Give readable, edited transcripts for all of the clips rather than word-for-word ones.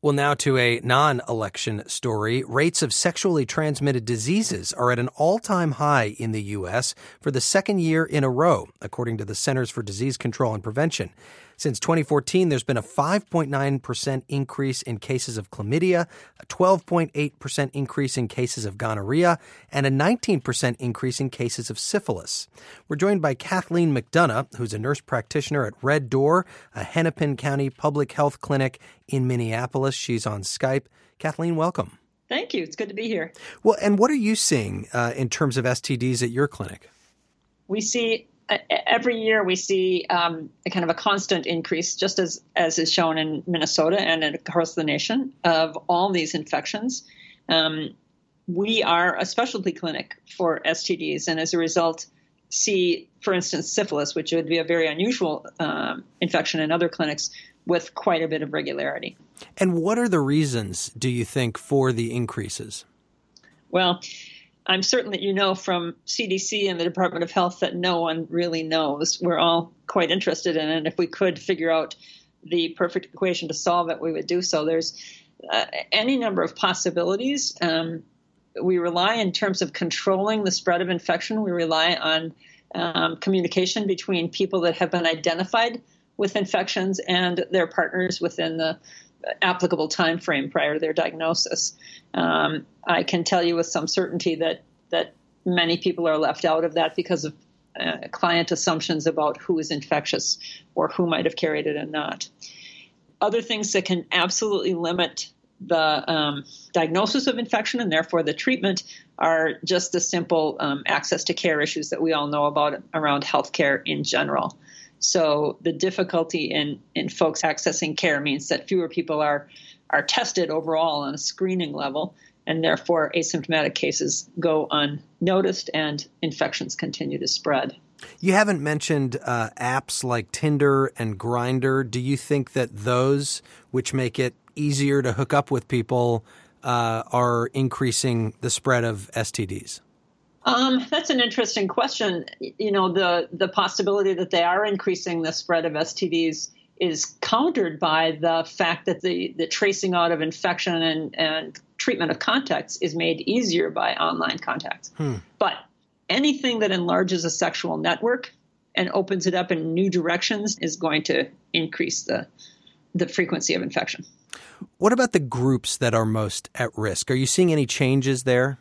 Well, now to a non-election story. Rates of sexually transmitted diseases are at an all-time high in the U.S. for the second year in a row, according to the Centers for Disease Control and Prevention. Since 2014, there's been a 5.9% increase in cases of chlamydia, a 12.8% increase in cases of gonorrhea, and a 19% increase in cases of syphilis. We're joined by Kathleen McDonough, who's a nurse practitioner at Red Door, a Hennepin County public health clinic in Minneapolis. She's on Skype. Kathleen, welcome. Thank you. It's good to be here. Well, and what are you seeing in terms of STDs at your clinic? We see every year we see a kind of a constant increase, just as is shown in Minnesota and across the nation, of all these infections. We are a specialty clinic for STDs, and as a result, see, for instance, syphilis, which would be a very unusual infection in other clinics, with quite a bit of regularity. And what are the reasons, do you think, for the increases? Well, I'm certain that you know from CDC and the Department of Health that no one really knows. We're all quite interested in it. And if we could figure out the perfect equation to solve it, we would do so. There's any number of possibilities. We rely, in terms of controlling the spread of infection, we rely on communication between people that have been identified with infections and their partners within the applicable time frame prior to their diagnosis. I can tell you with some certainty that many people are left out of that because of client assumptions about who is infectious or who might have carried it and not. Other things that can absolutely limit the diagnosis of infection and therefore the treatment are just the simple access to care issues that we all know about around healthcare in general. So the difficulty in folks accessing care means that fewer people are tested overall on a screening level, and therefore asymptomatic cases go unnoticed and infections continue to spread. You haven't mentioned apps like Tinder and Grindr. Do you think that those, which make it easier to hook up with people, are increasing the spread of STDs? That's an interesting question. You know, the possibility that they are increasing the spread of STDs is countered by the fact that the tracing out of infection and treatment of contacts is made easier by online contacts. But anything that enlarges a sexual network and opens it up in new directions is going to increase the frequency of infection. What about the groups that are most at risk? Are you seeing any changes there?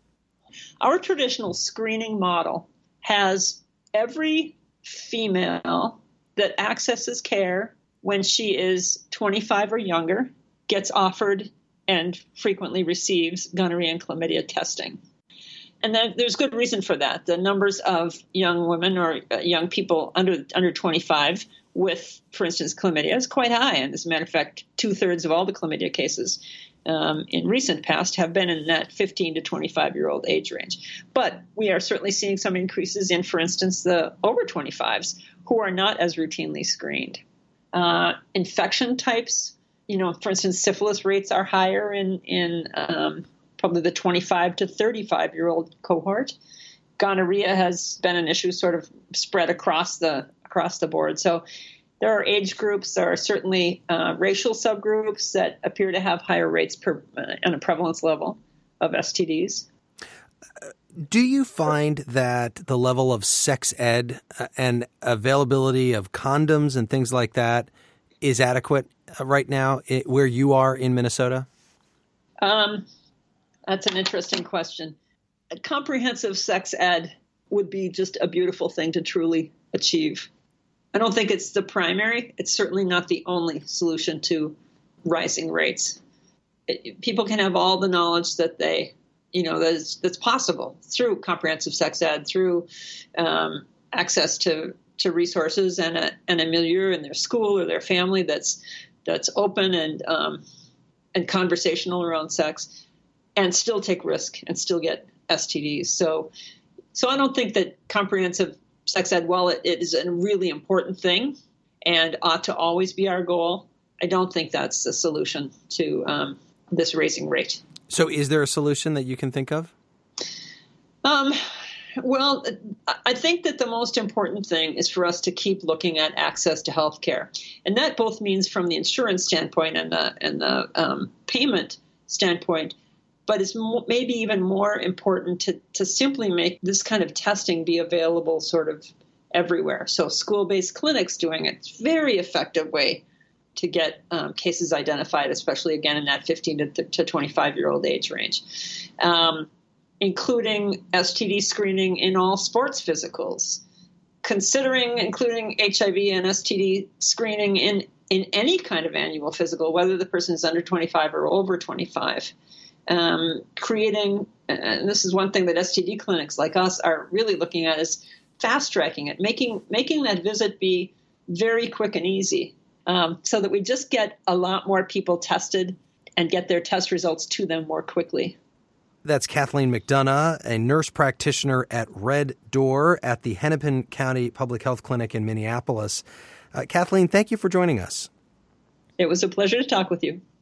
Our traditional screening model has every female that accesses care when she is 25 or younger gets offered and frequently receives gonorrhea and chlamydia testing. And then there's good reason for that. The numbers of young women or young people under 25 with, for instance, chlamydia is quite high. And as a matter of fact, 2/3 of all the chlamydia cases in recent past have been in that 15 to 25-year-old age range. But we are certainly seeing some increases in, for instance, the over 25s who are not as routinely screened. Infection types, you know, for instance, syphilis rates are higher in probably the 25 to 35-year-old cohort. Gonorrhea has been an issue sort of spread across the board. So there are age groups, there are certainly racial subgroups that appear to have higher rates on a prevalence level of STDs. Do you find that the level of sex ed and availability of condoms and things like that is adequate right now where you are in Minnesota? That's an interesting question. A comprehensive sex ed would be just a beautiful thing to truly achieve. I don't think it's the primary. It's certainly not the only solution to rising rates. People can have all the knowledge that that's possible through comprehensive sex ed, through access to resources and a milieu in their school or their family that's open and conversational around sex, and still take risk and still get STDs. So I don't think that comprehensive sex ed, while it is a really important thing and ought to always be our goal, I don't think that's the solution to this raising rate. So is there a solution that you can think of? Well, I think that the most important thing is for us to keep looking at access to health care. And that both means from the insurance standpoint and the payment standpoint, but it's maybe even more important to simply make this kind of testing be available sort of everywhere. So school-based clinics doing it. It's a very effective way to get cases identified, especially, again, in that 15 to 25-year-old age range. Including STD screening in all sports physicals, considering including HIV and STD screening in any kind of annual physical, whether the person is under 25 or over 25. Creating, and this is one thing that STD clinics like us are really looking at, is fast-tracking it, making that visit be very quick and easy, so that we just get a lot more people tested and get their test results to them more quickly. That's Kathleen McDonough, a nurse practitioner at Red Door at the Hennepin County Public Health Clinic in Minneapolis. Kathleen, thank you for joining us. It was a pleasure to talk with you.